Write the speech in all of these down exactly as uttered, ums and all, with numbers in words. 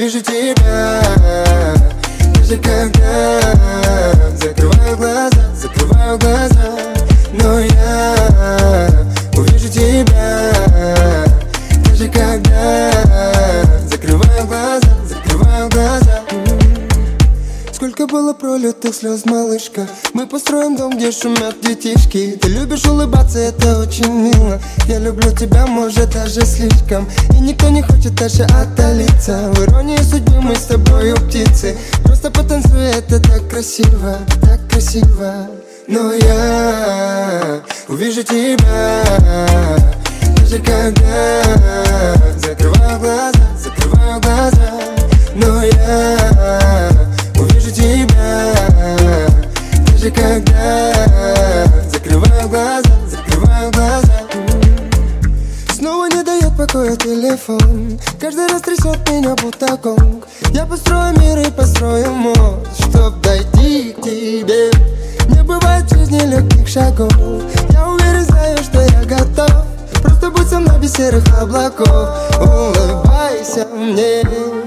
увижу тебя, даже когда закрываю глаза, закрываю глаза. Но я увижу тебя, даже когда закрываю глаза, закрываю глаза. Сколько было пролитых слез, малышка. Мы построим дом, где шумят детишки. Ты любишь улыбаться, это очень мило. Я люблю тебя, может, даже слишком. И никто не хочет даже отдалиться. В иронии судьбы мы с тобою птицы. Просто потанцуй, это так красиво, так красиво. Но я увижу тебя, даже когда закрываю глаза, закрываю глаза. Но я увижу тебя, даже когда закрываю глаза, закрываю глаза. Снова не дает покоя телефон, каждый раз трясет меня будто гонг. Я построю мир и построю мост, чтоб дойти к тебе. Не бывает в жизни легких шагов. Я уверен, знаю, что я готов. Просто будь со мной без серых облаков. Улыбайся мне,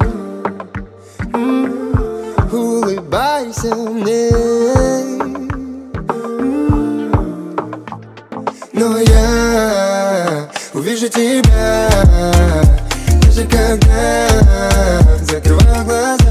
улыбайся мне. Но я увижу тебя, даже когда закрываю глаза,